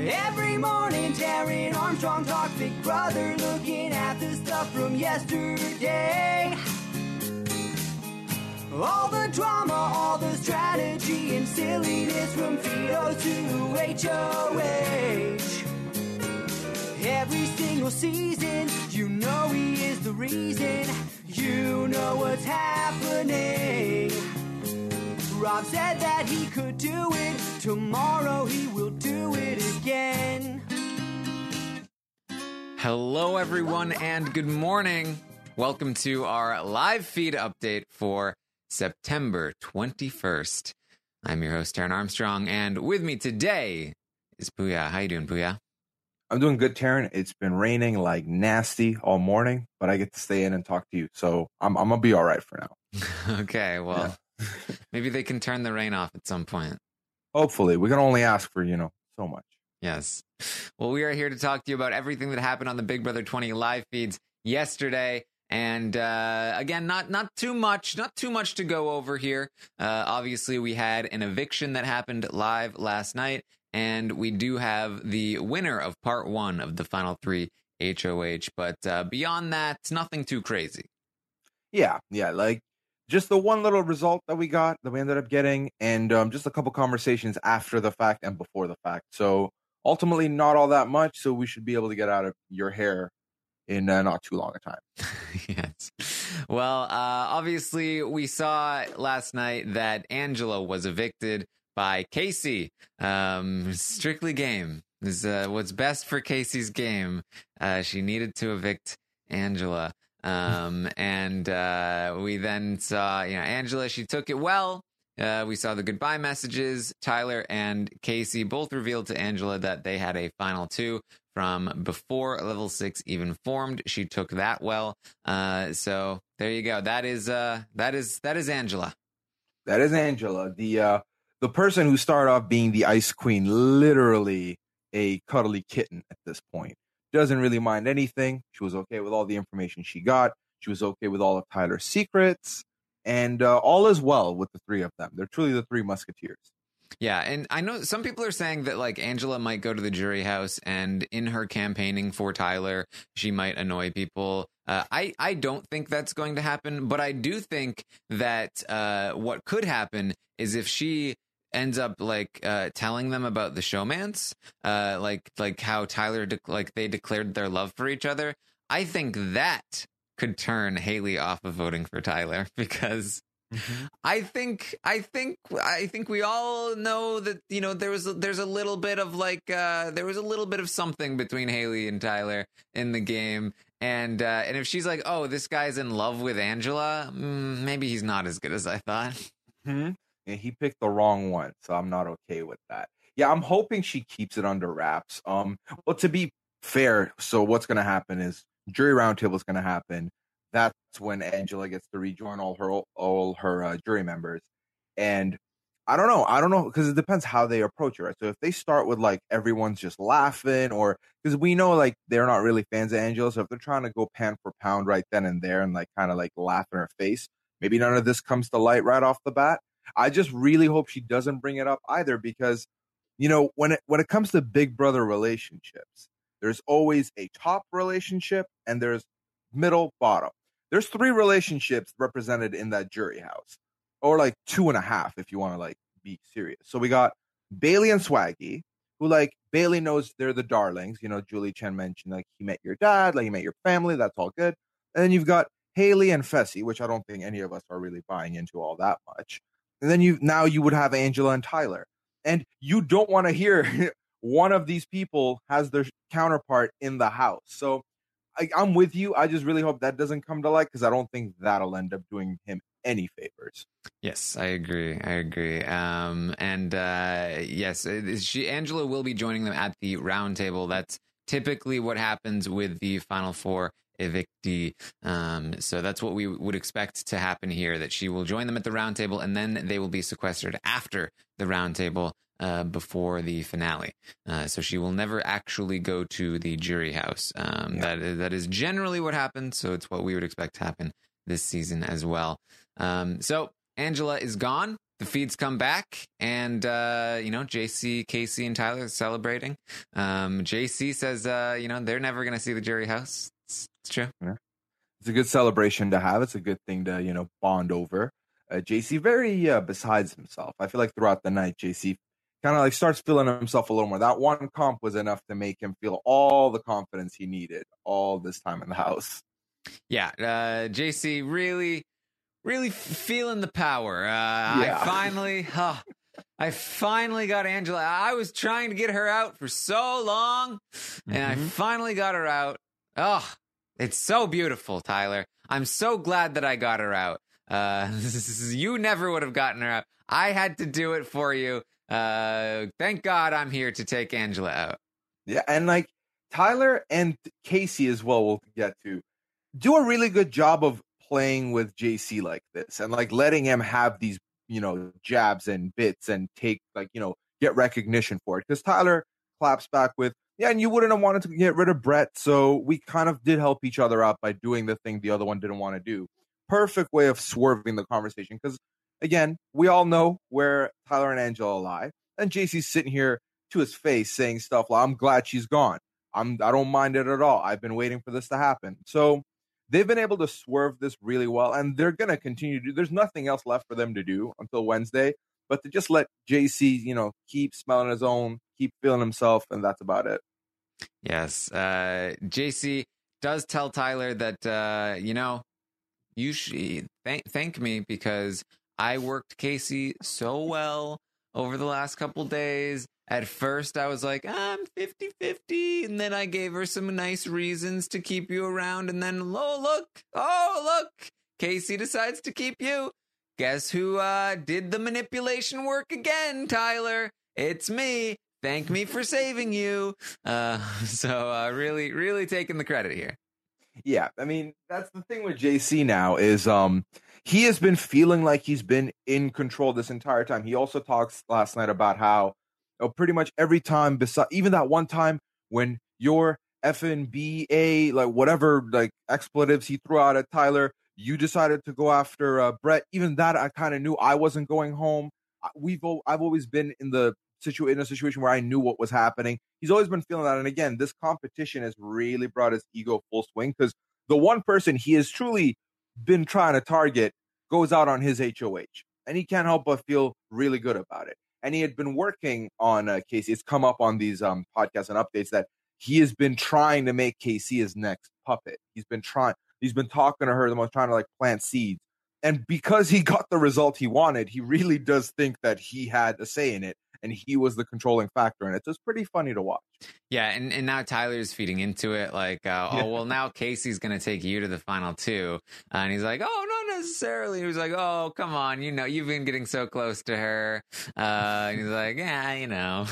Every morning, Darren Armstrong talks Big Brother, looking at the stuff from yesterday. All the drama, all the strategy and silliness from Fido to HOH. Every single season, you know he is the reason. You know what's happening. Rob said that he could do it. Tomorrow he will do it again. Hello, everyone, and good morning. Welcome to our live feed update for September 21st. I'm your host, Taryn Armstrong, and with me today is Puya. How you doing, Puya? I'm doing good, Taryn. It's been raining like nasty all morning, but I get to stay in and talk to you, so I'm gonna be all right for now. Okay, well, maybe they can turn the rain off at some point. Hopefully. We can only ask for, so much. Yes. Well, we are here to talk to you about everything that happened on the Big Brother 20 live feeds yesterday. And again, not too much to go over here. Obviously, we had an eviction that happened live last night, and we do have the winner of part one of the final three HOH. But beyond that, nothing too crazy. Yeah, like just the one little result that we ended up getting, and just a couple conversations after the fact and before the fact. So ultimately, not all that much. So we should be able to get out of your hair in not too long a time. Yes. Well, obviously, we saw last night that Angela was evicted by Casey. Strictly game is what's best for Casey's game. She needed to evict Angela. And we then saw, Angela, she took it well. We saw the goodbye messages. Tyler and Casey both revealed to Angela that they had a final two from before Level 6 even formed. She took that well. So there you go. That is Angela. That is Angela, the person who started off being the Ice Queen, literally a cuddly kitten at this point. Doesn't really mind anything. She was okay with all the information she got. She was okay with all of Tyler's secrets. And all is well with the three of them. They're truly the three musketeers. Yeah, and I know some people are saying that like Angela might go to the jury house, and in her campaigning for Tyler, she might annoy people. I don't think that's going to happen, but I do think that what could happen is if she ends up telling them about the showmance, like how Tyler they declared their love for each other. I think that could turn Haley off of voting for Tyler, because I think we all know that there's a little bit of there was a little bit of something between Haley and Tyler in the game, and if she's like, oh, this guy's in love with Angela, maybe he's not as good as I thought. Mm-hmm. And he picked the wrong one, so I'm not okay with that. Yeah, I'm hoping she keeps it under wraps. Well, to be fair, so what's going to happen is jury roundtable is going to happen. That's when Angela gets to rejoin all her jury members. And I don't know, because it depends how they approach it, right? So if they start with everyone's just laughing, or because we know they're not really fans of Angela, so if they're trying to go pound for pound right then and there and kind of laugh in her face, maybe none of this comes to light right off the bat. I just really hope she doesn't bring it up either, because when it comes to Big Brother relationships, there's always a top relationship and there's middle, bottom. There's three relationships represented in that jury house, or 2.5 if you want to be serious. So we got Bailey and Swaggy, who Bailey knows they're the darlings. Julie Chen mentioned he met your dad, he met your family. That's all good. And then you've got Haley and Fessy, which I don't think any of us are really buying into all that much. And then you would have Angela and Tyler, and you don't want to hear one of these people has their counterpart in the house. So I'm with you. I just really hope that doesn't come to light, because I don't think that'll end up doing him any favors. Yes, I agree. Yes, Angela will be joining them at the round table. That's typically what happens with the final four evictee. So that's what we would expect to happen here, that she will join them at the round table, and then they will be sequestered after the round table before the finale. So she will never actually go to the jury house. That is generally what happens. So it's what we would expect to happen this season as well. So Angela is gone. the feeds come back, and JC, Casey, and Tyler are celebrating. JC says, they're never going to see the jury house. It's true. Yeah. It's a good celebration to have. It's a good thing to bond over. JC very besides himself. I feel like throughout the night, JC kind of like starts feeling himself a little more. That one comp was enough to make him feel all the confidence he needed all this time in the house. Yeah, JC really, really feeling the power. Yeah. I finally got Angela. I was trying to get her out for so long, and I finally got her out. Oh, it's so beautiful, Tyler. I'm so glad that I got her out. You never would have gotten her out. I had to do it for you. Thank God I'm here to take Angela out. Yeah, and like Tyler and Casey as well, we'll get to, do a really good job of playing with JC like this and like letting him have these, jabs and bits and take get recognition for it. Because Tyler claps back with, yeah, and you wouldn't have wanted to get rid of Brett, so we kind of did help each other out by doing the thing the other one didn't want to do. Perfect way of swerving the conversation because, again, we all know where Tyler and Angela lie. And JC's sitting here to his face saying stuff like, I'm glad she's gone. I don't mind it at all. I've been waiting for this to happen. So they've been able to swerve this really well, and they're going to continue to do. There's nothing else left for them to do until Wednesday, but to just let JC, keep smelling his own, keep feeling himself, and that's about it. Yes. JC does tell Tyler that, you should thank me because I worked Casey so well over the last couple days. At first, I was like, I'm 50-50, and then I gave her some nice reasons to keep you around, and then, oh, look, Casey decides to keep you. Guess who did the manipulation work again, Tyler? It's me. Thank me for saving you. So really, really taking the credit here. Yeah, I mean, that's the thing with JC now is he has been feeling like he's been in control this entire time. He also talks last night about how pretty much every time, even that one time when your FNBA, like whatever, like expletives he threw out at Tyler, you decided to go after Brett. Even that, I kind of knew I wasn't going home. I've always been in a situation where I knew what was happening. He's always been feeling that. And again, this competition has really brought his ego full swing because the one person he has truly been trying to target goes out on his HOH. And he can't help but feel really good about it. And he had been working on Casey. It's come up on these podcasts and updates that he has been trying to make Casey his next puppet. He's been talking to her, trying to like plant seeds. And because he got the result he wanted, he really does think that he had a say in it. And he was the controlling factor in it. So it's pretty funny to watch. Yeah, and now Tyler's feeding into it like, now Casey's going to take you to the final two. And he's like, oh, not necessarily. He was like, oh, come on. You've been getting so close to her. And he's like, yeah,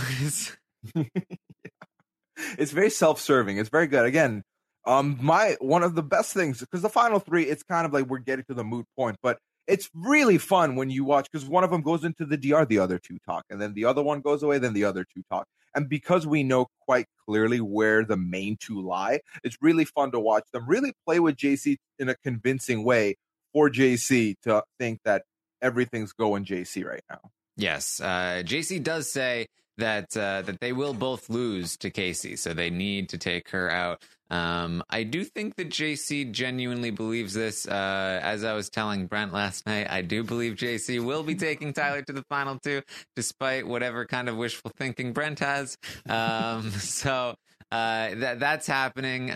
It's very self-serving. It's very good. Again, one of the best things, because the final three, it's kind of like we're getting to the moot point, but it's really fun when you watch because one of them goes into the DR, the other two talk, and then the other one goes away, then the other two talk. And because we know quite clearly where the main two lie, it's really fun to watch them really play with JC in a convincing way for JC to think that everything's going JC right now. Yes, JC does say that they will both lose to Casey, so they need to take her out. I do think that JC genuinely believes this. As I was telling Brent last night, I do believe JC will be taking Tyler to the final two, despite whatever kind of wishful thinking Brent has. So that's happening.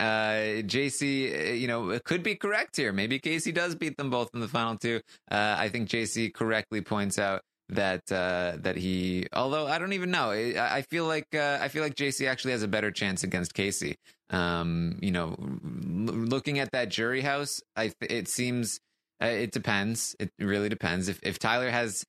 JC, could be correct here. Maybe Casey does beat them both in the final two. I think JC correctly points out that he, although I don't even know, I feel like JC actually has a better chance against Casey. Looking at that jury house, it seems it depends. It really depends. If Tyler has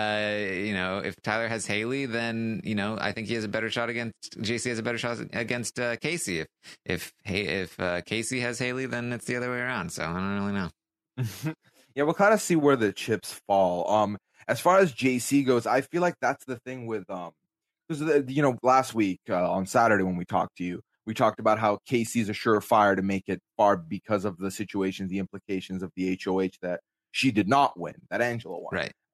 Haley, then I think he has a better shot against JC. Has a better shot against Casey. If Casey has Haley, then it's the other way around. So I don't really know. Yeah, we'll kind of see where the chips fall. As far as JC goes, I feel like that's the thing with because last week on Saturday when we talked to you, we talked about how Casey's a surefire to make it far because of the situations, the implications of the HOH that she did not win, that Angela won. Right.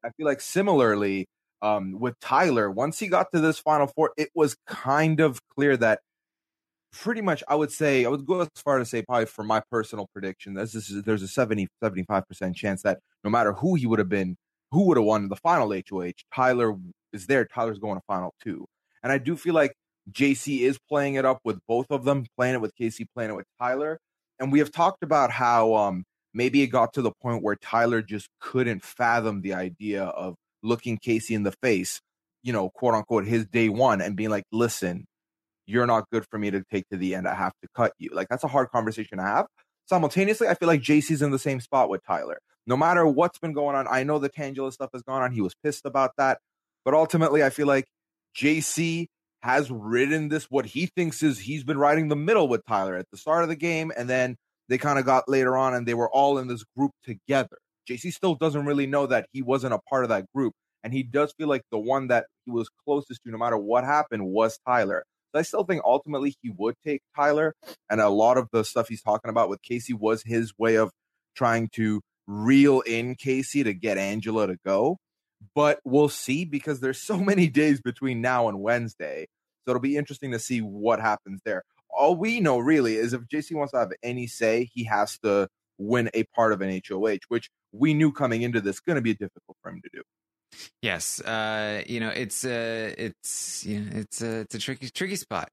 I feel like similarly with Tyler, once he got to this Final Four, it was kind of clear that pretty much I would go as far to say probably for my personal prediction, there's a 75% chance that no matter who he would have been, who would have won the final HOH, Tyler is there. Tyler's going to final two. And I do feel like JC is playing it up with both of them, playing it with Casey, playing it with Tyler. And we have talked about how maybe it got to the point where Tyler just couldn't fathom the idea of looking Casey in the face, quote unquote, his day one and being like, listen, you're not good for me to take to the end. I have to cut you. Like, that's a hard conversation to have. Simultaneously, I feel like JC's in the same spot with Tyler. No matter what's been going on, I know the Tangela stuff has gone on. He was pissed about that. But ultimately, I feel like JC has ridden this, what he thinks is he's been riding the middle with Tyler at the start of the game. And then they kind of got later on and they were all in this group together. JC still doesn't really know that he wasn't a part of that group. And he does feel like the one that he was closest to, no matter what happened, was Tyler. I still think ultimately he would take Tyler, and a lot of the stuff he's talking about with Casey was his way of trying to reel in Casey to get Angela to go. But we'll see, because there's so many days between now and Wednesday. So it'll be interesting to see what happens there. All we know really is if JC wants to have any say, he has to win a part of an HOH, which we knew coming into this going to be difficult for him to do. Yes, it's a tricky spot.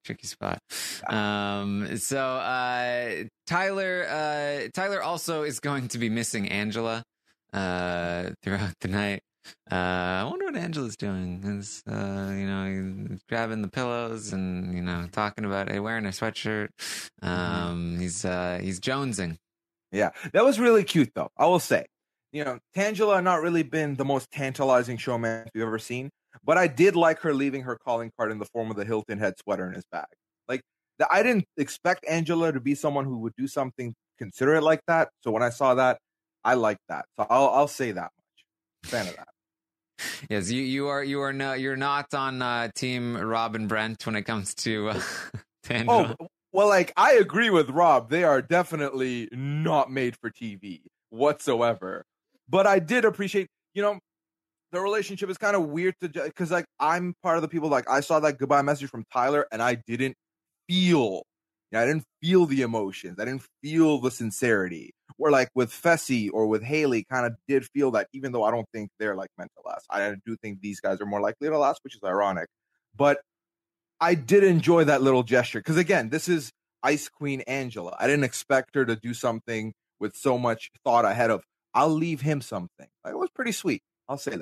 Tyler also is going to be missing Angela throughout the night. I wonder what Angela's doing. Is he's grabbing the pillows and talking about wearing a sweatshirt. He's jonesing. Yeah, that was really cute though, I will say. Tangela not really been the most tantalizing showman we've ever seen, but I did like her leaving her calling card in the form of the Hilton head sweater in his bag. Like, I didn't expect Angela to be someone who would do something considerate like that. So when I saw that, I liked that. So I'll say that much. Fan of that. Yes, you're not on team Rob and Brent when it comes to Tangela. Oh, well, I agree with Rob. They are definitely not made for TV whatsoever. But I did appreciate, the relationship is kind of weird because I'm part of the people, I saw that goodbye message from Tyler and I didn't feel the emotions. I didn't feel the sincerity. Where with Fessy or with Haley kind of did feel that, even though I don't think they're meant to last. I do think these guys are more likely to last, which is ironic. But I did enjoy that little gesture because, again, this is Ice Queen Angela. I didn't expect her to do something with so much thought ahead of, I'll leave him something. It was pretty sweet. I'll say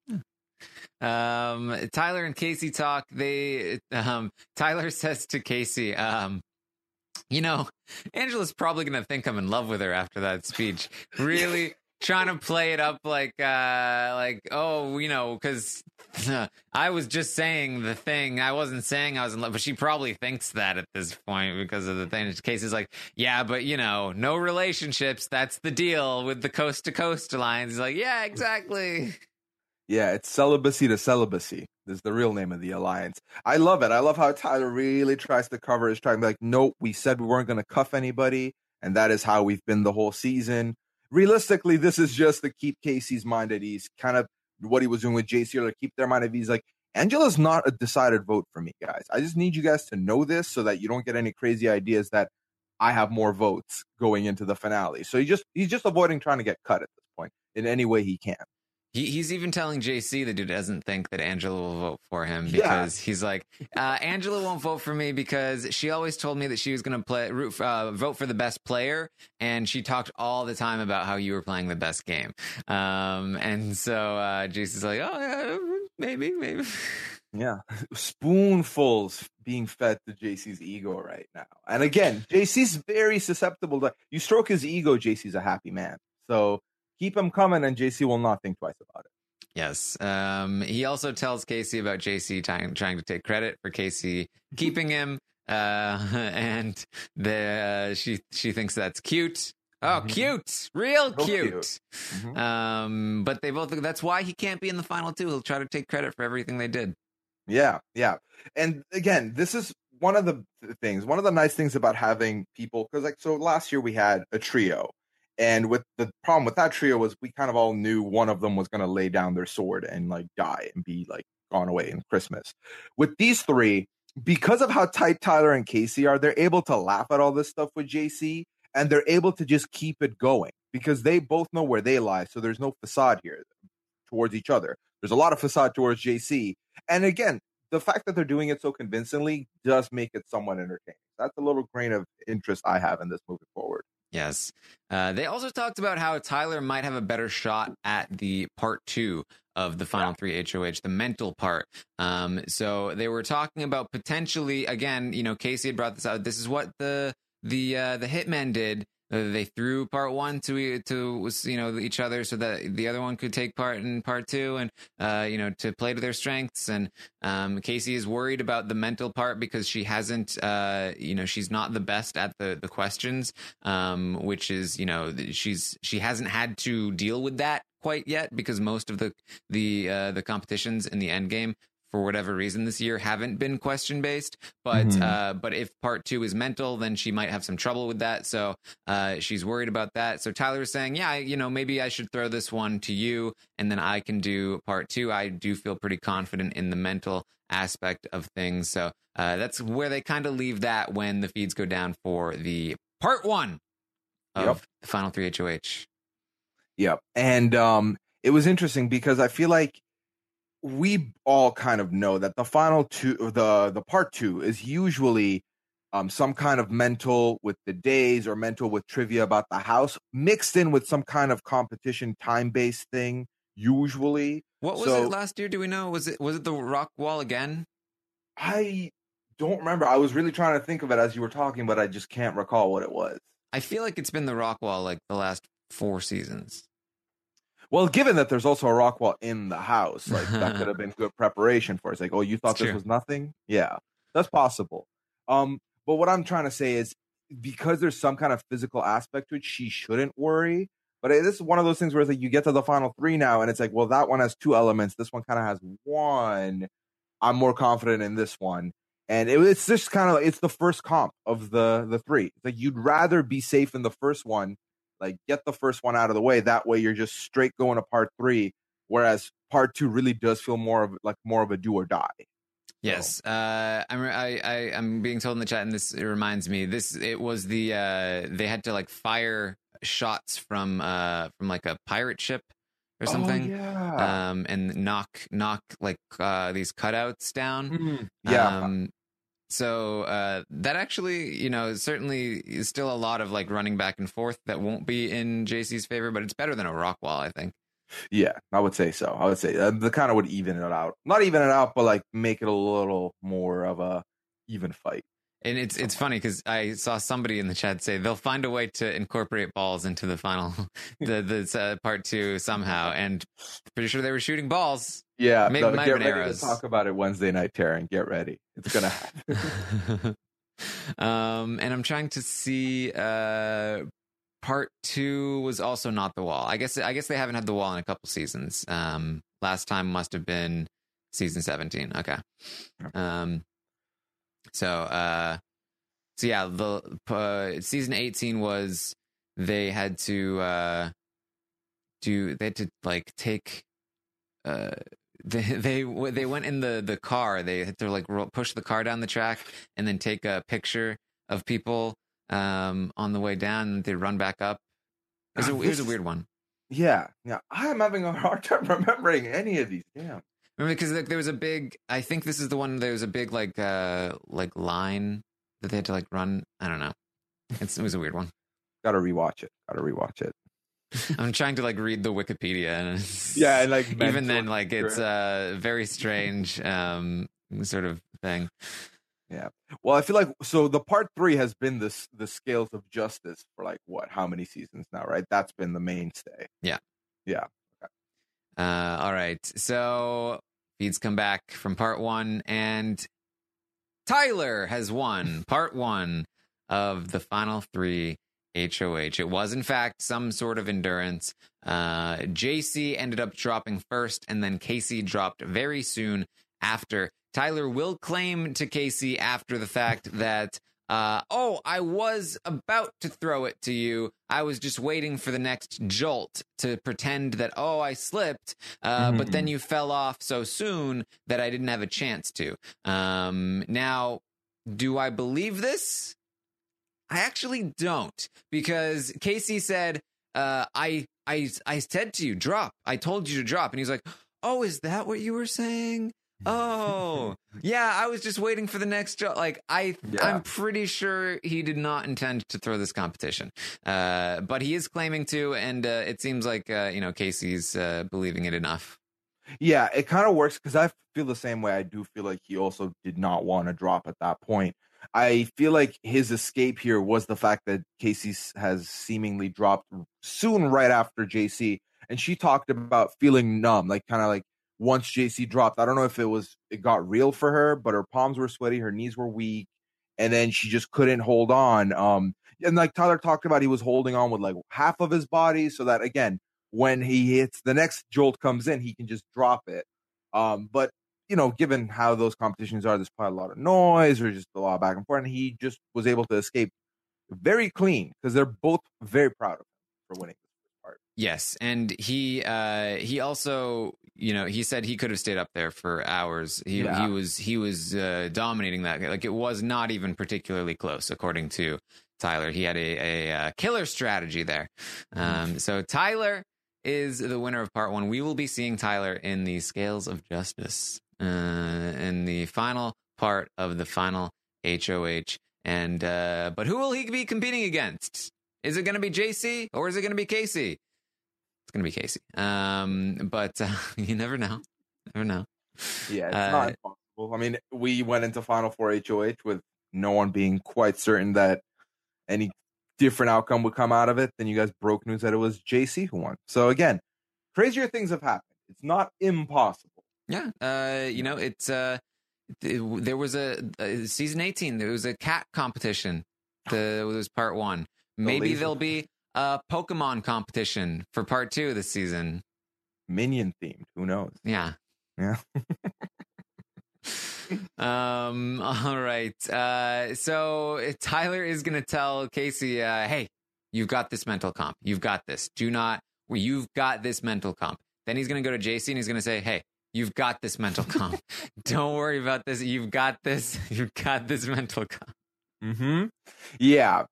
that. Tyler and Casey talk. Tyler says to Casey, Angela's probably going to think I'm in love with her after that speech. Really trying to play it up because I was just saying the thing. I wasn't saying I was in love, but she probably thinks that at this point because of the thing. Casey's like, yeah, but no relationships. That's the deal with the Coast to Coast Alliance. He's like, yeah, exactly. Yeah, it's celibacy to celibacy. This is the real name of the alliance. I love it. I love how Tyler really tries to cover his trying to be like, nope, we said we weren't going to cuff anybody, and that is how we've been the whole season. Realistically, this is just to keep Casey's mind at ease, kind of what he was doing with JC earlier, keep their mind at ease. Angela's not a decided vote for me, guys. I just need you guys to know this so that you don't get any crazy ideas that I have more votes going into the finale. So he's just avoiding trying to get cut at this point in any way he can. He's even telling JC that he doesn't think that Angela will vote for him because he's like, Angela won't vote for me because she always told me that she was going to vote for the best player, and she talked all the time about how you were playing the best game. And so JC's like, oh yeah, maybe. Yeah, spoonfuls being fed to JC's ego right now. And again, JC's very susceptible to you stroke his ego. JC's a happy man, so keep him coming, and JC will not think twice about it. Yes. He also tells Casey about JC trying to take credit for Casey keeping him, and she thinks that's cute. Oh, cute, real cute. Mm-hmm. But they both. That's why he can't be in the final two. He'll try to take credit for everything they did. Yeah. And again, this is one of the things. One of the nice things about having people, because so last year we had a trio. And with the problem with that trio was we kind of all knew one of them was going to lay down their sword and like die and be like gone away in Christmas. With these three, because of how tight Tyler and Casey are, they're able to laugh at all this stuff with JC, and they're able to just keep it going because they both know where they lie. So there's no facade here towards each other. There's a lot of facade towards JC. And again, the fact that they're doing it so convincingly does make it somewhat entertaining. That's a little grain of interest I have in this moving forward. Yes. They also talked about how Tyler might have a better shot at the part 2 of the final 3 HOH, the mental part. So they were talking about potentially, again, Casey had brought this out. This is what the hitmen did. They threw part 1 to each other so that the other one could take part in part 2 and to play to their strengths. And Casey is worried about the mental part because she hasn't she's not the best at the questions, which is she hasn't had to deal with that quite yet because most of the competitions in the end game, for whatever reason this year, haven't been question based, but if part 2 is mental, then she might have some trouble with that. So she's worried about that. So Tyler is saying, maybe I should throw this one to you, and then I can do part 2. I do feel pretty confident in the mental aspect of things. So that's where they kind of leave that when the feeds go down for the part 1 of the final 3 HOH. Yep, and it was interesting because I feel like we all kind of know that the final 2, the part 2 is usually some kind of mental with the days or mental with trivia about the house mixed in with some kind of competition time-based thing usually. What was it last year? Do we know? Was it the rock wall again? I don't remember. I was really trying to think of it as you were talking, but I just can't recall what it was. I feel like it's been the rock wall like the last 4 seasons. Well, given that there's also a rock wall in the house, like that could have been good preparation for it. It's like, oh, you thought this was nothing? Yeah, that's possible. But what I'm trying to say is because there's some kind of physical aspect to it, she shouldn't worry. But this is one of those things where it's like you get to the final 3 now, and it's like, well, that one has 2 elements. This one kind of has 1. I'm more confident in this one. And it's just kind of like, it's the first comp of the 3. It's like you'd rather be safe in the first one. Like, get the first one out of the way. That way, you're just straight going to part 3. Whereas part 2 really does feel more of a do or die. Yes, I'm being told in the chat, and it reminds me. It was they had to like fire shots from like a pirate ship or something. Oh, yeah. And knock like these cutouts down. Yeah. So that actually, certainly is still a lot of like running back and forth that won't be in JC's favor, but it's better than a rock wall, I think. Yeah, I would say so. I would say the kind of would even it out. Not even it out, but like make it a little more of a even fight. And it's funny because I saw somebody in the chat say they'll find a way to incorporate balls into the final, the part 2 somehow, and pretty sure they were shooting balls. Yeah, maybe might have been arrows. To talk about it Wednesday night, Taryn. Get ready, it's gonna happen. And I'm trying to see. Part 2 was also not the wall. I guess they haven't had the wall in a couple seasons. Last time must have been season 17. Okay. So yeah, the season 18 was they had to like take they went in the car. They had to like push the car down the track and then take a picture of people on the way down, and they run back up. It was a weird one. Yeah. I'm having a hard time remembering any of these. Yeah. Remember, because there was a big. I think this is the one. There was a big like line that they had to like run. I don't know. It was a weird one. Gotta rewatch it. I'm trying to like read the Wikipedia, and yeah, and like even then, like it's a very strange sort of thing. Yeah. Well, I feel like the part 3 has been the scales of justice for like how many seasons now, right? That's been the mainstay. Yeah. Yeah. Okay. All right. So feeds come back from part 1, and Tyler has won part 1 of the final 3 HOH. It was in fact some sort of endurance. JC ended up dropping first, and then Casey dropped very soon after. Tyler will claim to Casey after the fact that I was about to throw it to you. I was just waiting for the next jolt to pretend that, I slipped, but then you fell off so soon that I didn't have a chance to. Now, do I believe this? I actually don't, because Casey said, I said to you, drop. I told you to drop. And he's like, oh, is that what you were saying? Oh, yeah, I was just waiting for the next job. Like, I'm pretty sure he did not intend to throw this competition. But he is claiming to, and it seems like, Casey's believing it enough. Yeah, it kind of works because I feel the same way. I do feel like he also did not want to drop at that point. I feel like his escape here was the fact that Casey has seemingly dropped soon right after JC. And she talked about feeling numb, like kind of like once JC dropped. I don't know if it got real for her, but her palms were sweaty, her knees were weak, and then she just couldn't hold on. And like Tyler talked about, he was holding on with like half of his body so that, again, when he hits the next jolt comes in, he can just drop it. But given how those competitions are, there's probably a lot of noise or just a lot of back and forth, and he just was able to escape very clean because they're both very proud of him for winning this part. Yes, and he also, he said he could have stayed up there for hours. He was dominating that. Like, it was not even particularly close, according to Tyler. He had a killer strategy there. So Tyler is the winner of part 1. We will be seeing Tyler in the Scales of Justice in the final part of the final HOH. And but who will he be competing against? Is it going to be JC or is it going to be Casey? It's going to be Casey. But you never know. Never know. Yeah, it's not impossible. I mean, we went into Final Four HOH with no one being quite certain that any different outcome would come out of it. Then you guys broke news that it was JC who won. So again, crazier things have happened. It's not impossible. Yeah. It's there was a season 18. There was a cat competition. It was part 1. Maybe there'll be a Pokemon competition for part 2 of the season. Minion themed. Who knows? Yeah. All right. So Tyler is going to tell Casey, hey, you've got this mental comp. You've got this. You've got this mental comp. Then he's going to go to JC and he's going to say, hey, you've got this mental comp. Don't worry about this. You've got this. You've got this mental comp. Yeah.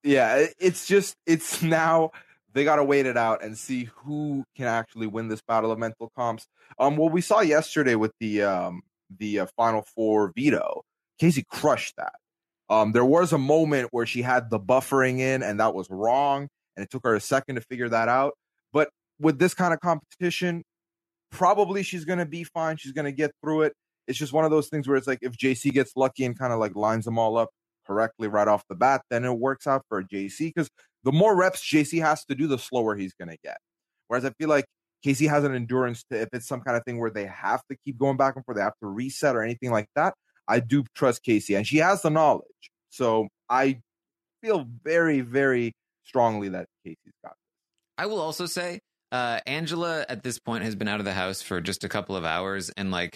It's now they got to wait it out and see who can actually win this battle of mental comps. What we saw yesterday with the Final Four veto, Casey crushed that. There was a moment where she had the buffering in, and that was wrong, and it took her a second to figure that out. But with this kind of competition, probably she's going to be fine. She's going to get through it. It's just one of those things where it's like if JC gets lucky and kind of like lines them all up correctly right off the bat, then it works out for JC, because the more reps JC has to do, the slower he's going to get. Whereas I feel like Casey has an endurance to, if it's some kind of thing where they have to keep going back and forth, they have to reset or anything like that, I do trust Casey, and she has the knowledge. So I feel very, very strongly that Casey's got this. I will also say, Angela at this point has been out of the house for just a couple of hours, and like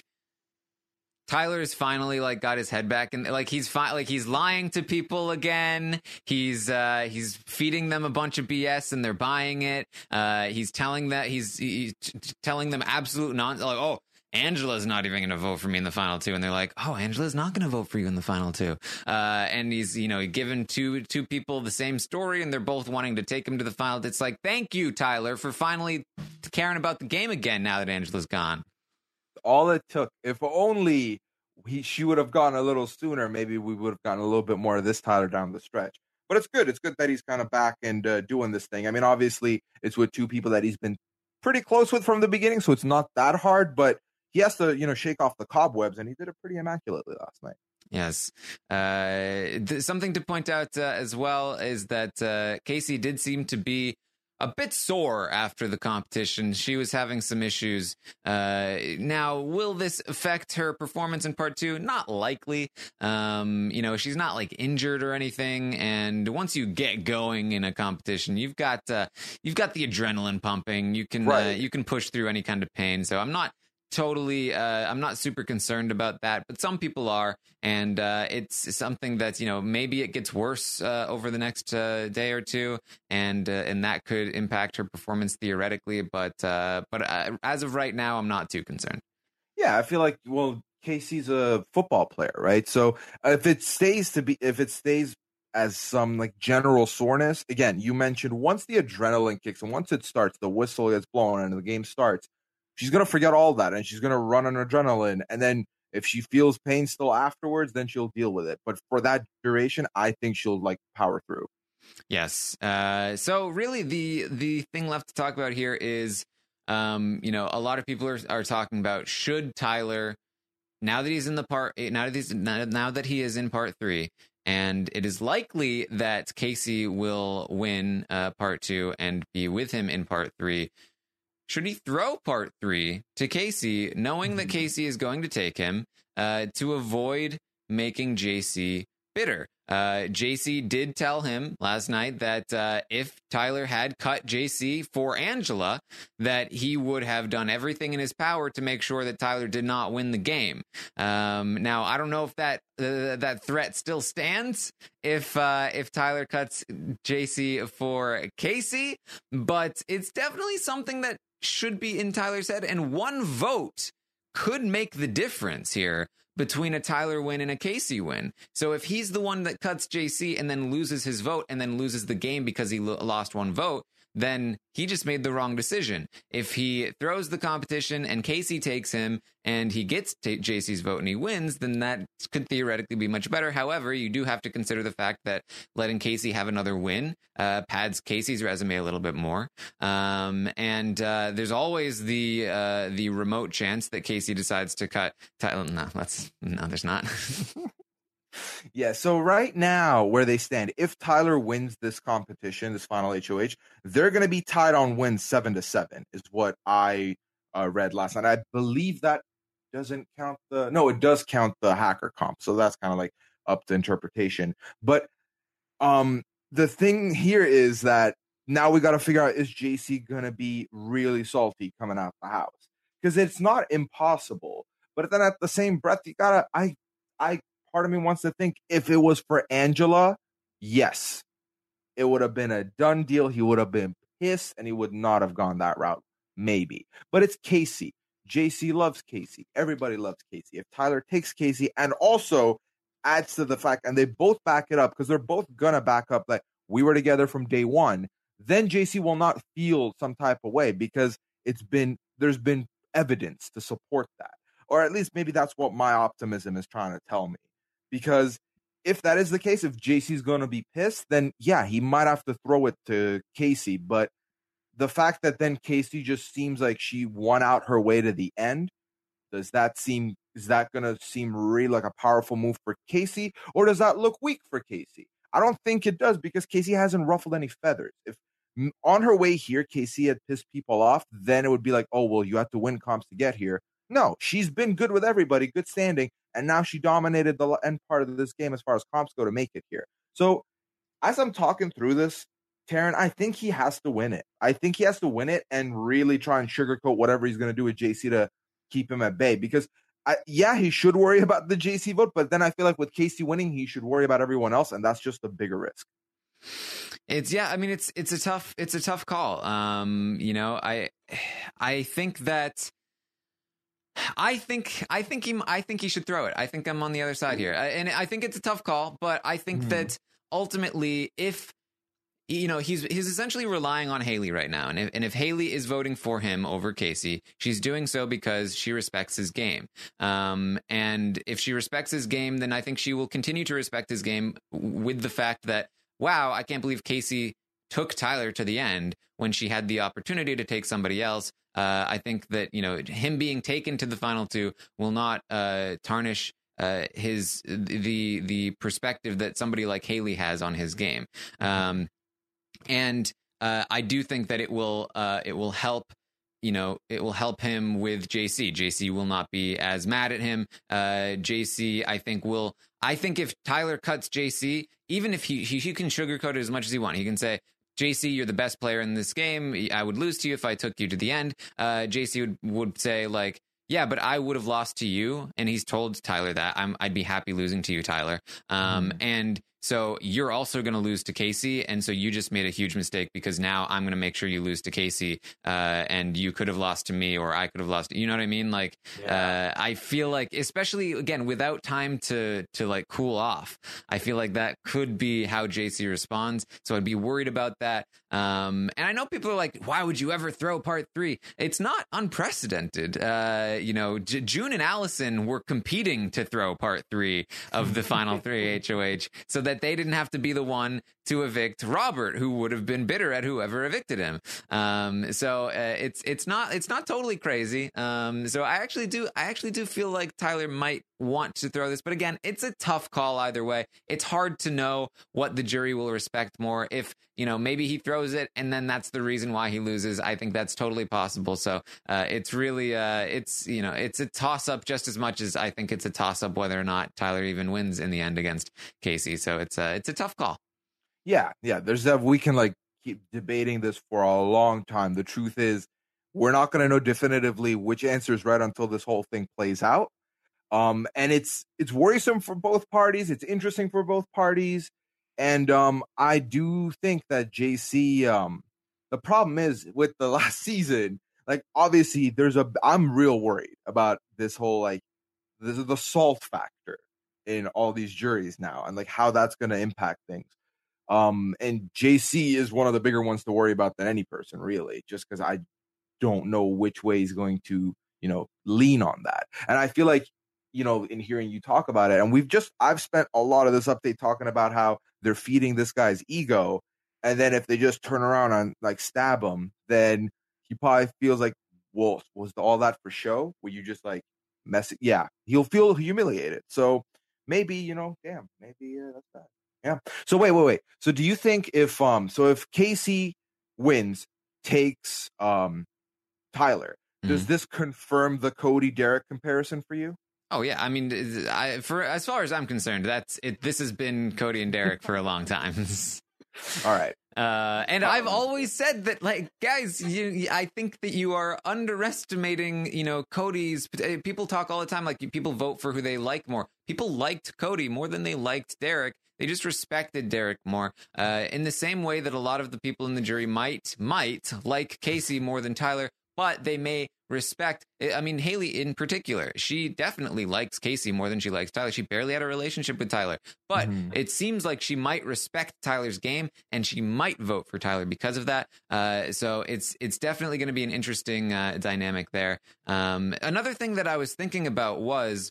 Tyler's finally like got his head back, and like he's he's lying to people again. He's feeding them a bunch of BS and they're buying it. He's telling telling them absolute nonsense. Like, oh, Angela's not even going to vote for me in the final 2, and they're like, oh, Angela's not going to vote for you in the final 2. And he's given two people the same story, and they're both wanting to take him to the final. It's like, thank you, Tyler, for finally caring about the game again now that Angela's gone. All it took, if only she would have gone a little sooner, maybe we would have gotten a little bit more of this Tyler down the stretch. But it's good. It's good that he's kind of back and doing this thing. I mean, obviously, it's with two people that he's been pretty close with from the beginning, so it's not that hard. But he has to, shake off the cobwebs, and he did it pretty immaculately last night. Yes. Something to point out as well is that Casey did seem to be a bit sore after the competition. She was having some issues. Now, will this affect her performance in part 2? Not likely. She's not like injured or anything. And once you get going in a competition, you've got the adrenaline pumping. You can push through any kind of pain. So I'm not I'm not super concerned about that, but some people are, and it's something that's, maybe it gets worse over the next day or two, and that could impact her performance theoretically, but as of right now, I'm not too concerned. Yeah, I feel like, well, Casey's a football player, right? So if it stays as some like general soreness, again, you mentioned once the adrenaline kicks and once it starts, the whistle gets blown and the game starts, she's going to forget all that and she's going to run on adrenaline. And then if she feels pain still afterwards, then she'll deal with it. But for that duration, I think she'll like power through. Yes. So really the thing left to talk about here is, a lot of people are talking about, should Tyler, now that he's in now that he is in part 3, and it is likely that Casey will win part 2 and be with him in part 3, should he throw part 3 to Casey, knowing that Casey is going to take him, to avoid making JC bitter? JC did tell him last night that if Tyler had cut JC for Angela, that he would have done everything in his power to make sure that Tyler did not win the game. Now, I don't know if that threat still stands if Tyler cuts JC for Casey, but it's definitely something that should be in Tyler's head, and one vote could make the difference here between a Tyler win and a Casey win. So if he's the one that cuts JC and then loses his vote and then loses the game because he lost one vote, then he just made the wrong decision. If he throws the competition and Casey takes him and he gets JC's vote and he wins, then that could theoretically be much better. However, you do have to consider the fact that letting Casey have another win pads Casey's resume a little bit more. And there's always the remote chance that Casey decides to cut Tyler. No, there's not. Yeah, so right now, where they stand, if Tyler wins this competition, this final HOH, they're going to be tied on wins 7-7, is what I read last night. I believe that doesn't count it does count the hacker comp, so that's kind of like up to interpretation. But the thing here is that now we got to figure out, is JC going to be really salty coming out the house? Because it's not impossible, but then at the same breath, you got to, part of me wants to think, if it was for Angela, yes, it would have been a done deal. He would have been pissed and he would not have gone that route. Maybe. But it's Casey. JC loves Casey. Everybody loves Casey. If Tyler takes Casey and also adds to the fact, and they both back it up because they're both going to back up that we were together from day one, then JC will not feel some type of way because there's been evidence to support that. Or at least maybe that's what my optimism is trying to tell me. Because if that is the case, if JC's going to be pissed, then yeah, he might have to throw it to Casey. But the fact that then Casey just seems like she won out her way to the end, is that going to seem really like a powerful move for Casey? Or does that look weak for Casey? I don't think it does, because Casey hasn't ruffled any feathers. If on her way here, Casey had pissed people off, then it would be like, oh, well, you have to win comps to get here. No, she's been good with everybody, good standing, and now she dominated the end part of this game as far as comps go to make it here. So as I'm talking through this, Taryn, I think he has to win it. I think he has to win it and really try and sugarcoat whatever he's going to do with JC to keep him at bay. Because, he should worry about the JC vote, but then I feel like with Casey winning, he should worry about everyone else, and that's just a bigger risk. It's a tough call. I think that. I think he should throw it. I think I'm on the other side here, and I think it's a tough call. But I think that ultimately, if he's essentially relying on Haley right now, and if Haley is voting for him over Casey, she's doing so because she respects his game. And if she respects his game, then I think she will continue to respect his game with the fact that, wow, I can't believe Casey took Tyler to the end when she had the opportunity to take somebody else. I think that, him being taken to the final two will not tarnish the perspective that somebody like Haley has on his game. And I do think that it will help. It will help him with JC. JC will not be as mad at him. JC, I think if Tyler cuts JC, even if he can sugarcoat it as much as he wants, he can say, JC, you're the best player in this game. I would lose to you if I took you to the end. JC would say, like, Yeah, but I would have lost to you, and he's told Tyler that I'd be happy losing to you, Tyler. And so you're also going to lose to Casey, and so you just made a huge mistake because now I'm going to make sure you lose to Casey, and you could have lost to me, or I could have lost. You know what I mean? Like, I feel like, especially again without time to like cool off, I feel like that could be how JC responds. So I'd be worried about that. And I know people are like, "Why would you ever throw part 3?" It's not unprecedented. June and Allison were competing to throw part 3 of the final 3 HOH, so that they didn't have to be the one to evict Robert, who would have been bitter at whoever evicted him. So it's not totally crazy. So I actually do feel like Tyler might want to throw this, but again, it's a tough call either way. It's hard to know what the jury will respect more. If maybe he throws it and then that's the reason why he loses, I think that's totally possible. So it's really it's a toss up just as much as I think it's a toss up whether or not Tyler even wins in the end against Casey. So it's a tough call. Yeah. We can keep debating this for a long time. The truth is, we're not going to know definitively which answer is right until this whole thing plays out. And it's worrisome for both parties. It's interesting for both parties. And I do think that JC, the problem is with the last season, obviously I'm real worried about this whole, this is the salt factor in all these juries now and how that's going to impact things. And JC is one of the bigger ones to worry about than any person, really, just because I don't know which way he's going to, lean on that. And I feel like, in hearing you talk about it, and I've spent a lot of this update talking about how they're feeding this guy's ego. And then if they just turn around and stab him, then he probably feels like, well, was all that for show? Were you just mess it? Yeah, he'll feel humiliated. So maybe, damn, maybe that's bad. Yeah. So wait. So do you think if Casey wins, takes Tyler, does this confirm the Cody Derek comparison for you? Oh yeah, I mean, for as far as I'm concerned, that's it. This has been Cody and Derek for a long time. All right. And I've always said that, guys, I think that you are underestimating, Cody's. People talk all the time, people vote for who they like more. People liked Cody more than they liked Derek. They just respected Derek more. In the same way that a lot of the people in the jury might like Casey more than Tyler, but they may respect. I mean, Haley in particular, she definitely likes Casey more than she likes Tyler. She barely had a relationship with Tyler, but it seems like she might respect Tyler's game and she might vote for Tyler because of that. So it's definitely going to be an interesting dynamic there. Another thing that I was thinking about was,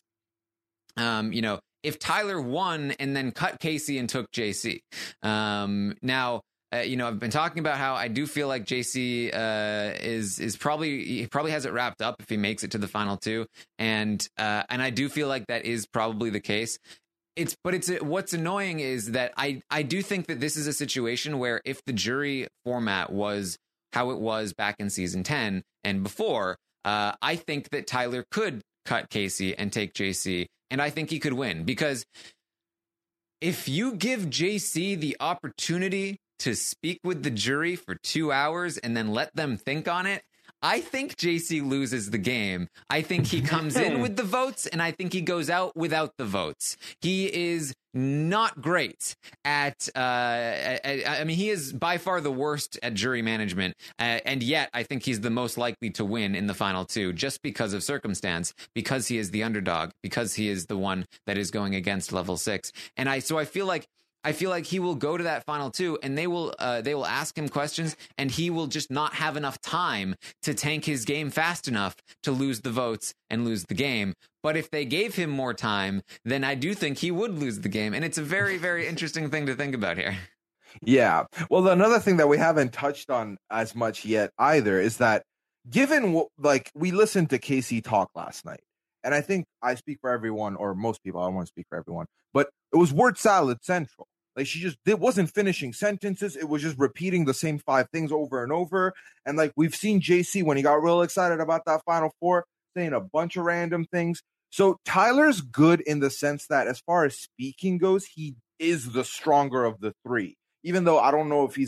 if Tyler won and then cut Casey and took JC. Now, I've been talking about how I do feel like JC is probably has it wrapped up if he makes it to the final 2, and I do feel like that is probably the case. What's annoying is that I do think that this is a situation where if the jury format was how it was back in season 10 and before, I think that Tyler could cut Casey and take JC, and I think he could win, because if you give JC the opportunity to speak with the jury for 2 hours and then let them think on it, I think JC loses the game. I think he comes in with the votes, and I think he goes out without the votes. He is not great at, I mean, he is by far the worst at jury management. And yet I think he's the most likely to win in the final 2 just because of circumstance, because he is the underdog, because he is the one that is going against level 6. And I feel like he will go to that final 2 and they will ask him questions and he will just not have enough time to tank his game fast enough to lose the votes and lose the game. But if they gave him more time, then I do think he would lose the game. And it's a very, very interesting thing to think about here. Yeah. Well, another thing that we haven't touched on as much yet either is that given we listened to Casey talk last night, and I think I speak for everyone, or most people, I don't want to speak for everyone, but it was word salad central. It wasn't finishing sentences. It was just repeating the same 5 things over and over. And we've seen JC when he got real excited about that final 4, saying a bunch of random things. So Tyler's good in the sense that as far as speaking goes, he is the stronger of the 3, even though I don't know if he's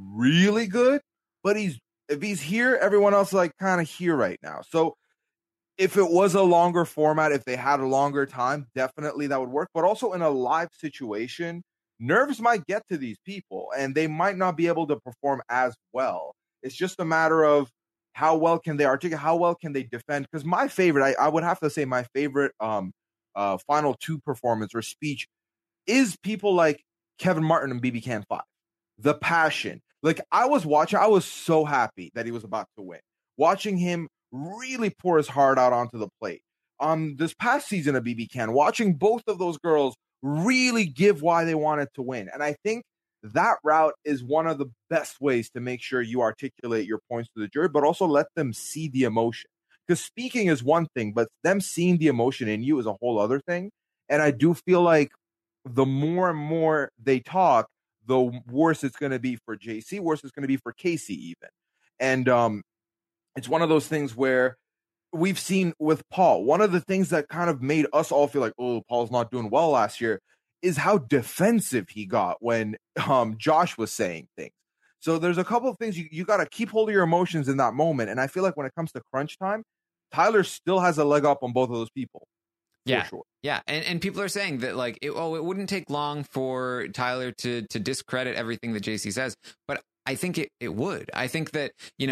really good, but if he's here, everyone else kind of here right now. So if it was a longer format, if they had a longer time, definitely that would work. But also in a live situation, nerves might get to these people and they might not be able to perform as well. It's just a matter of how well can they articulate, how well can they defend. Because my favorite, I would have to say my favorite final two performance or speech is people like Kevin Martin and BB Can 5. The passion. Like I was watching, I was so happy that he was about to win. Watching him really pour his heart out onto the plate. This past season of BB Can, watching both of those girls really give why they wanted to win. And I think that route is one of the best ways to make sure you articulate your points to the jury, but also let them see the emotion. Because speaking is one thing, but them seeing the emotion in you is a whole other thing. And I do feel like the more and more they talk, the worse it's going to be for JC, worse it's going to be for Casey even. And it's one of those things where we've seen with Paul, one of the things that kind of made us all feel like, oh, Paul's not doing well last year, is how defensive he got when Josh was saying things. So there's a couple of things you got to keep hold of your emotions in that moment. And I feel like when it comes to crunch time, Tyler still has a leg up on both of those people. Yeah, sure. Yeah, and people are saying that like it wouldn't take long for Tyler to discredit everything that JC says, but I think it would. I think that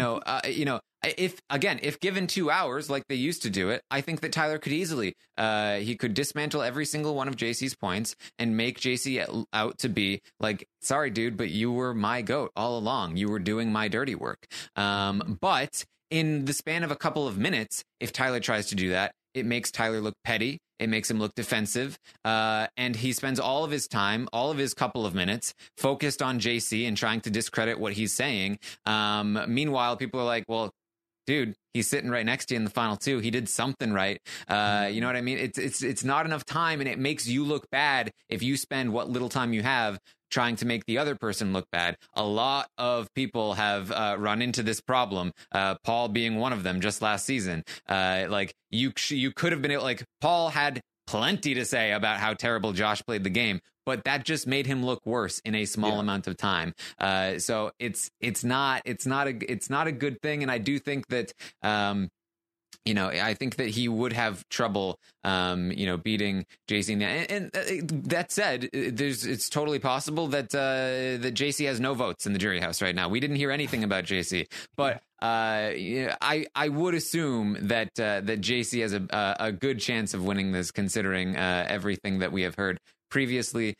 if given 2 hours like they used to do it, I think that Tyler could easily he could dismantle every single one of JC's points and make JC out to be like, sorry dude, but you were my goat all along. You were doing my dirty work. But in the span of a couple of minutes, if Tyler tries to do that, it makes Tyler look petty. It makes him look defensive. And he spends all of his time, all of his couple of minutes, focused on JC and trying to discredit what he's saying. Meanwhile, people are like, well, dude, he's sitting right next to you in the final two. He did something right. You know what I mean? It's not enough time, and it makes you look bad if you spend what little time you have trying to make the other person look bad. A lot of people have run into this problem, Paul being one of them just last season. Like you could have been able, like Paul had plenty to say about how terrible Josh played the game, but that just made him look worse in a small amount of time. So it's not a good thing. And I do think that, I think that he would have trouble, beating JC. And that said, it's totally possible that that JC has no votes in the jury house right now. We didn't hear anything about JC, but I would assume that JC has a good chance of winning this, considering everything that we have heard previously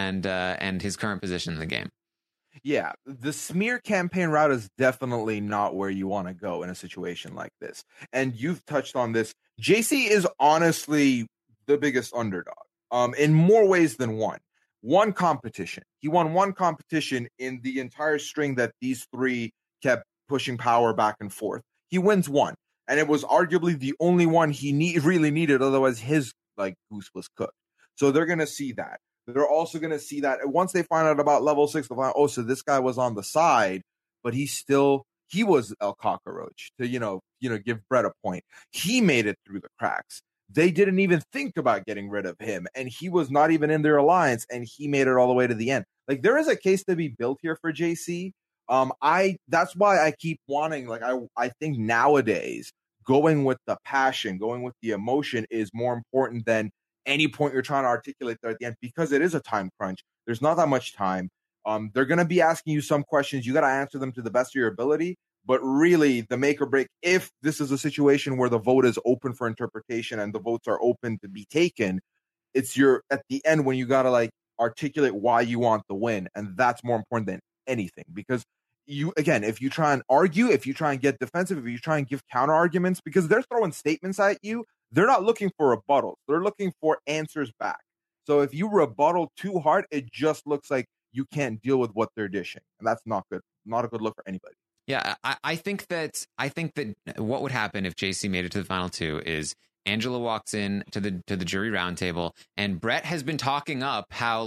and his current position in the game. Yeah, the smear campaign route is definitely not where you want to go in a situation like this. And you've touched on this. JC is honestly the biggest underdog in more ways than one. One competition. He won one competition in the entire string that these three kept pushing power back and forth. He wins one. And it was arguably the only one he really needed. Otherwise, his goose was cooked. So they're going to see that. They're also going to see that once they find out about level 6, they'll find, so this guy was on the side, but he was El Cockroach to, give Brett a point. He made it through the cracks. They didn't even think about getting rid of him, and he was not even in their alliance, and he made it all the way to the end. Like, there is a case to be built here for JC. That's why I keep wanting, I think nowadays going with the passion, going with the emotion is more important than any point you're trying to articulate there at the end, because it is a time crunch. There's not that much time. They're going to be asking you some questions. You got to answer them to the best of your ability. But really, the make or break, if this is a situation where the vote is open for interpretation and the votes are open to be taken, it's at the end when you got to articulate why you want the win. And that's more important than anything, because if you try and argue, if you try and get defensive, if you try and give counter arguments, because they're throwing statements at you, they're not looking for rebuttals. They're looking for answers back. So if you rebuttal too hard, it just looks like you can't deal with what they're dishing. And that's not good. Not a good look for anybody. Yeah, I think that what would happen if JC made it to the final two is Angela walks in to the jury roundtable, and Brett has been talking up how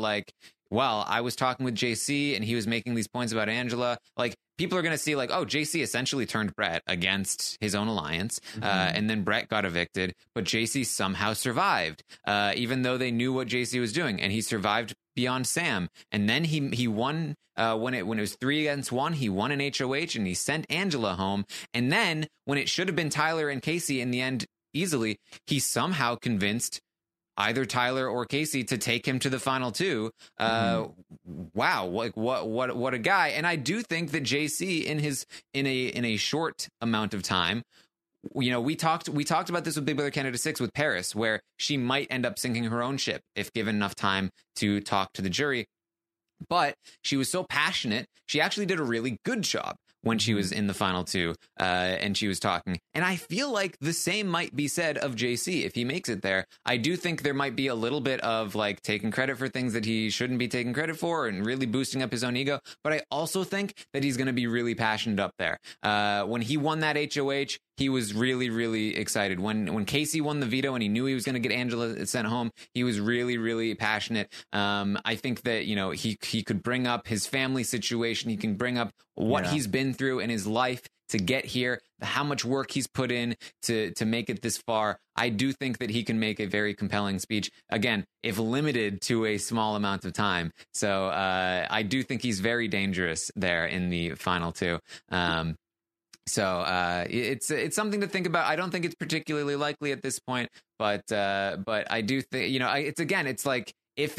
I was talking with JC and he was making these points about Angela. People are going to see JC essentially turned Brett against his own alliance. And then Brett got evicted, but JC somehow survived, even though they knew what JC was doing, and he survived beyond Sam. And then he won when it was 3 against 1, he won an HOH and he sent Angela home. And then when it should have been Tyler and Casey, in the end, easily he somehow convinced either Tyler or Casey to take him to the final two. Wow, like what a guy! And I do think that JC in a short amount of time, you know, we talked about this with Big Brother Canada 6 with Paris, where she might end up sinking her own ship if given enough time to talk to the jury. But she was so passionate, she actually did a really good job when she was in the final two, and she was talking. And I feel like the same might be said of JC if he makes it there. I do think there might be a little bit of like taking credit for things that he shouldn't be taking credit for and really boosting up his own ego. But I also think that he's going to be really passionate up there. When he won that HOH, he was really, really excited. When Casey won the veto and he knew he was going to get Angela sent home, he was really, really passionate. I think that, you know, he could bring up his family situation. He can bring up what he's been through in his life to get here, how much work he's put in to make it this far. I do think that he can make a very compelling speech, again, if limited to a small amount of time. So I do think he's very dangerous there in the final two. So it's something to think about. I don't think it's particularly likely at this point, but I do think, you know, it's like if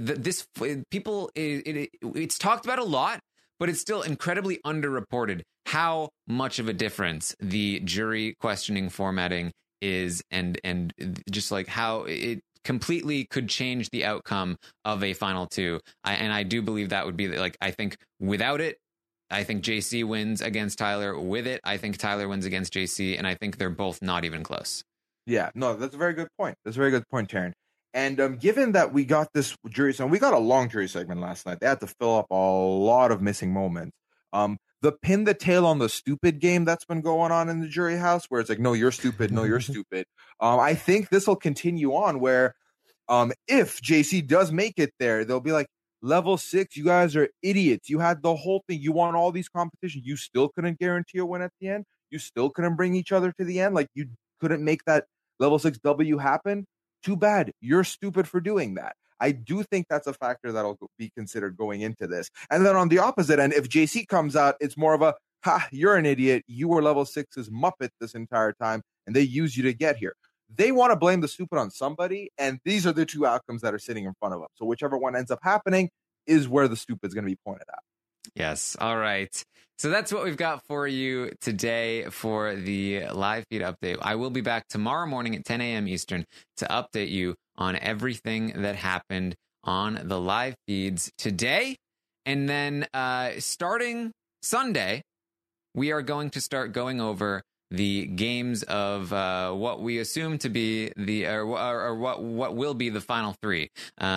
it's talked about a lot, but it's still incredibly underreported how much of a difference the jury questioning formatting is, and just like how it completely could change the outcome of a final two. I do believe that would be like, I think without it, I think JC wins against Tyler. With it, I think Tyler wins against JC, and I think they're both not even close. Yeah, no, that's a very good point. That's a very good point, Taryn. And given that we got this jury segment, we got a long jury segment last night. They had to fill up a lot of missing moments. The pin the tail on the stupid game that's been going on in the jury house, where it's like, no, you're stupid, no, you're stupid. I think this will continue on where if JC does make it there, they'll be like, level 6, you guys are idiots. You had the whole thing. You won all these competitions. You still couldn't guarantee a win at the end. You still couldn't bring each other to the end. Like, you couldn't make that level 6 W happen. Too bad. You're stupid for doing that. I do think that's a factor that'll be considered going into this. And then on the opposite end, if JC comes out, it's more of a, ha, you're an idiot. You were level 6's Muppet this entire time, and they used you to get here. They want to blame the stupid on somebody, and these are the two outcomes that are sitting in front of them. So whichever one ends up happening is where the stupid's going to be pointed at. Yes. All right. So that's what we've got for you today for the live feed update. I will be back tomorrow morning at 10 a.m. Eastern to update you on everything that happened on the live feeds today. And then starting Sunday, we are going to start going over the games of what we assume to be the or what will be the final three.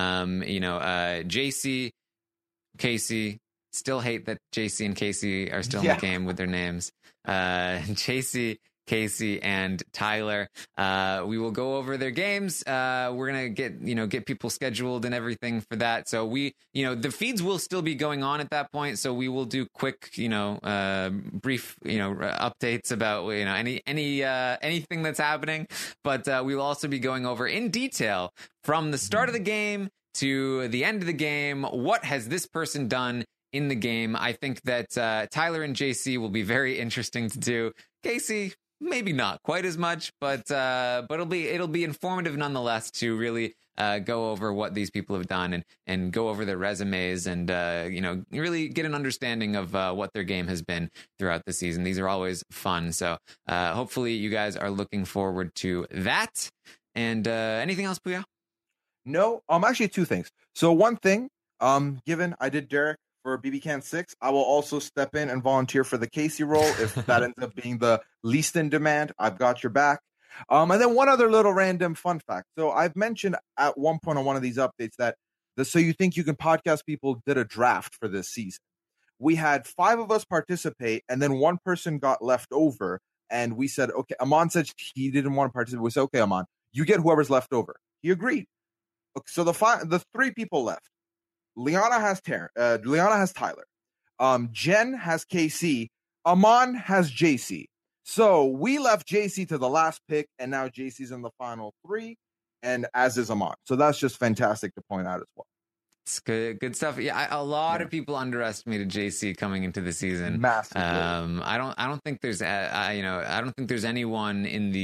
JC, Casey. Still hate that JC and Casey are still in the game with their names. JC, Casey, and Tyler. We will go over their games. We're gonna get people scheduled and everything for that. So the feeds will still be going on at that point. So we will do quick, brief, updates about anything that's happening. But we will also be going over in detail from the start of the game to the end of the game. What has this person done in the game? I think that Tyler and JC will be very interesting to do. Casey, maybe not quite as much, but it'll be informative nonetheless to really go over what these people have done and go over their resumes and really get an understanding of what their game has been throughout the season. These are always fun, so hopefully you guys are looking forward to that. And anything else, Puya? No, actually two things. So one thing, given I did Derek for BB Can 6, I will also step in and volunteer for the Casey role. If that ends up being the least in demand, I've got your back. And then one other little random fun fact. So I've mentioned at one point on one of these updates that the So You Think You Can podcast people did a draft for this season. We had 5 of us participate, and then one person got left over. And we said, okay, Aman said he didn't want to participate. We said, okay, Aman, you get whoever's left over. He agreed. Okay, so the 3 people left. Liana has Tyler. Jen has KC. Aman has JC. So we left JC to the last pick, and now JC's in the final 3, and as is Aman. So that's just fantastic to point out as well. It's good stuff. Yeah, a lot of people underestimated JC coming into the season. Massively. I don't think there's I don't think there's anyone in the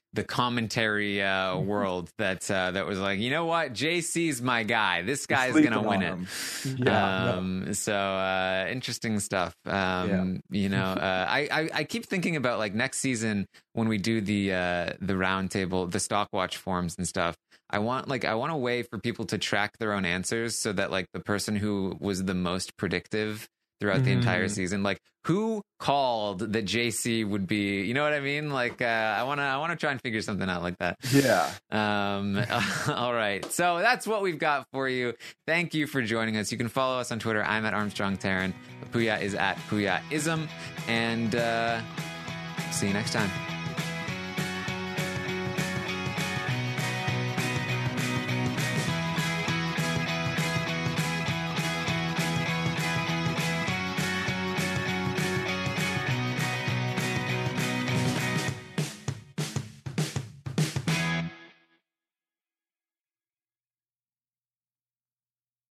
the commentary world that was like, you know what, JC's my guy. This guy's gonna win it. So interesting stuff. You know, I keep thinking about like next season when we do the round table, the stock watch forums and stuff. I want a way for people to track their own answers so that like the person who was the most predictive throughout the entire season, like who called that JC would be, you know what I mean? Like I want to try and figure something out like that. Yeah. All right. So that's what we've got for you. Thank you for joining us. You can follow us on Twitter. I'm at Armstrong Taran. Puya is at Puyaism. And see you next time.